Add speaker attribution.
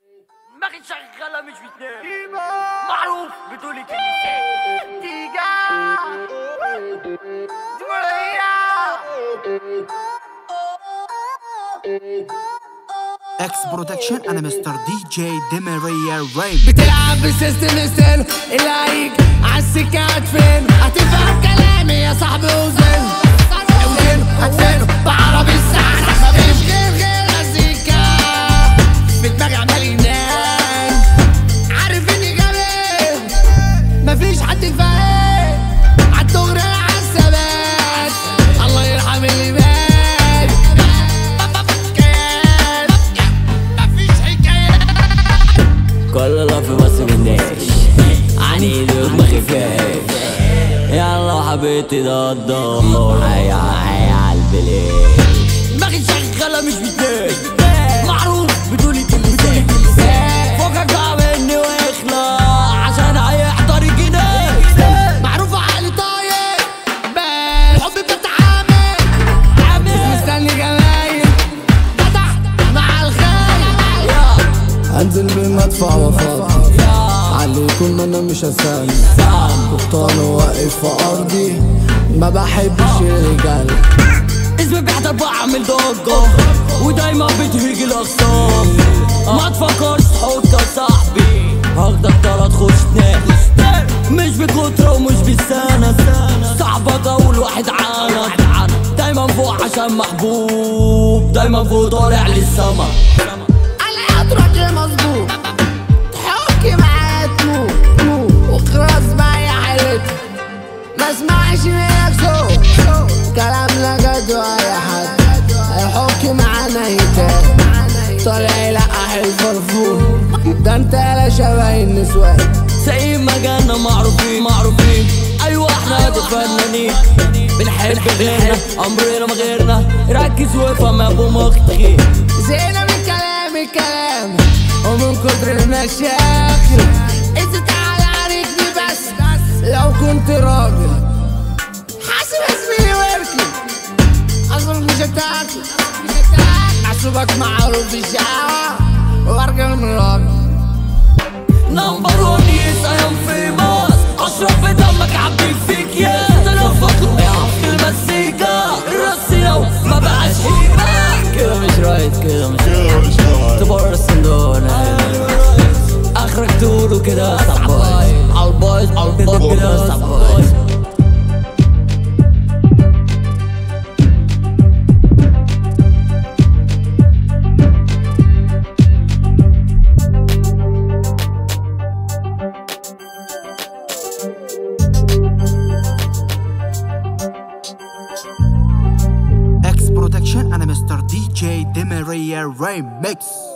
Speaker 1: دماغي شغالة مش بتنام، معروف بتقولي كلمتين تيجا جمهورية.
Speaker 2: اكس برودكشن. انا مستر دي جي ديماريا راي.
Speaker 3: بتلعب بسيستم ستيل اللي هيجي عالسكة هتفين، هتفهم كلامي يا صاحبي وزين هتفين بعربي الساعة مفيش غير مزيكا في دماغي عمال ينام، عارف اني جامد مفيش حد فاهم عالدغري عالثبات، الله يرحم اللي مات مفيش حكايات
Speaker 1: كل لف بس مناش عنيد ودماغي فاش، يلا حبيبتي ده الدور هيا عالبلاد. دماغي شغالة مش بتنام، معروف بتقولي كلمتين فوقك مني واخلع عشان هيحضر الجنان،
Speaker 3: معروف عقلي طاير بس حبي بتعامل مش مستني جمايل جدع مع الخيل انزل بالمدفع وافضي علي يكون انا مش هسامي قبطان واقف في ارضي ما بحبش الرجال،
Speaker 1: اسمي بيحضر بعمل ضجة ودايما بتهيجي الاخصام، ما تفكرش تحط يا صاحبي هاخدك طلعت خش تنام، مش بكترة ومش بالسنة صاحبك اول واحد عانى، دايما فوق عشان محبوب دايما فوق طالع للسما،
Speaker 3: على قدرك يا مظبوط تحكي معايا تموت وخلاص بقى يا حالتي ما اسمعش منك صوت كلامنا جد ولا حد هيحكي معانا يتاني طالع يلقح الفرفور ده انت لا شبه النسوان
Speaker 1: زي ما جانا معروفين ايوه احنا فنانين بنحب غيرنا عمرنا ما غيرنا، ركز وافهم يا ابو مختخي
Speaker 3: زينا من الكلام ومن كتر المشاكل انت تعالى عارفني بس لو كنت راجل حاسب اسمي واركي اصلا مش هتاكل محسوبك معروف بالشقاوة وارجل من راجل
Speaker 1: نمبر 1 يس اي ام فيموس، اشرب في دمك عبي فيك يا تلفك وقع في المزيكا الرصي لو ما بقاش هيبة كده مش رايت كده مش رايت تبقى الصندوق اخرك تقوله كده عالبايظ كده عالبايظ.
Speaker 2: اكس برودكشن. انا مستر دي جي ديماريا راي ميكس.